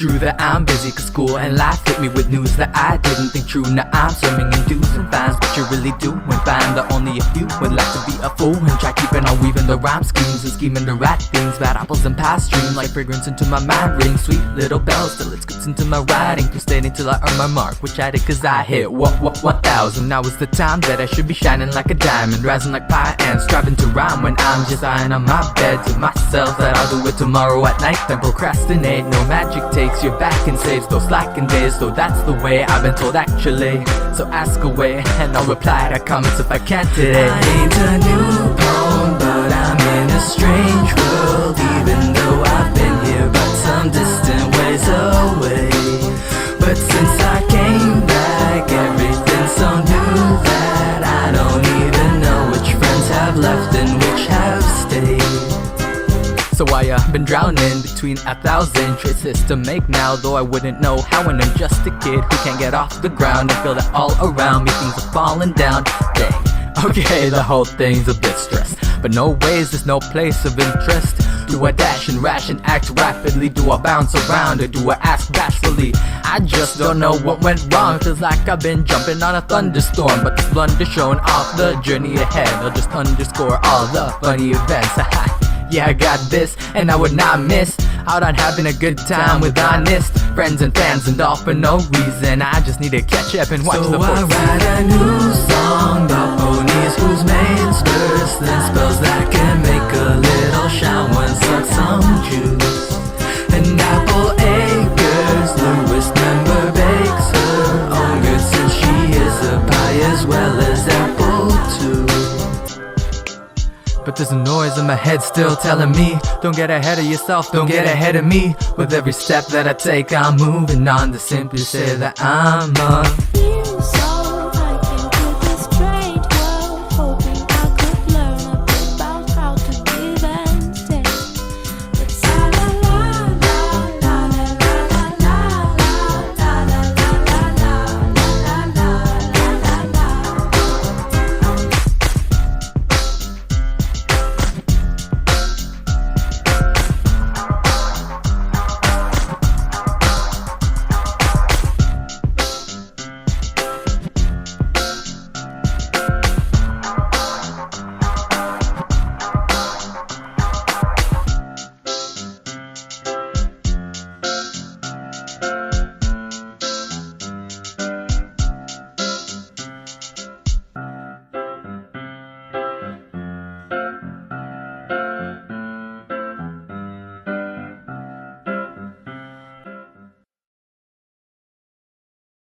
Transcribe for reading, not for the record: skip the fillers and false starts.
true that I'm busy, cause school and life hit me with news that I didn't think true. Now I'm swimming in dues and fines, but you really do and find that only a few would like to be a fool and try keeping on weaving the rhyme schemes and scheming the right things. Bad apples and past dreams like fragrance into my mind ring. Sweet little bells till it scoops into my writing. Keep staying till I earn my mark, which I did cause I hit 1,000. Now is the time that I should be shining like a diamond, rising like fire and striving to rhyme when I'm just lying on my bed to myself that I'll do it tomorrow at night. Then procrastinate, no magic takes your back and saves those slacking days. Though that's the way I've been told actually. So ask away and I'll reply to comments if I can today. I ain't a newborn, but I'm in a strange world, even though I've been here but some distant ways away. But since I came back, everything's so new that I don't even know which friends have left and which have stayed. So I been drowning between 1,000 choices to make now, though I wouldn't know how when I'm just a kid who can't get off the ground and feel that all around me things are falling down. Dang, okay, the whole thing's a bit stressed, but no ways, there's no place of interest. Do I dash and rash and act rapidly? Do I bounce around or do I ask bashfully? I just don't know what went wrong. Feels like I've been jumping on a thunderstorm, but this blunder showing off the journey ahead. I'll just underscore all the funny events. Yeah, I got this, and I would not miss out on having a good time with honest friends and fans, and all for no reason. I just need to catch up and watch the force. So I write a new song about ponies whose mains burst, then spells that can make a little shower suck some juice. And apple acres, Lewis member bakes her own goods, since she is a pie as well as apple too. But there's a noise in my head still telling me, don't get ahead of yourself, don't get ahead of me. With every step that I take, I'm moving on to simply say that I'm a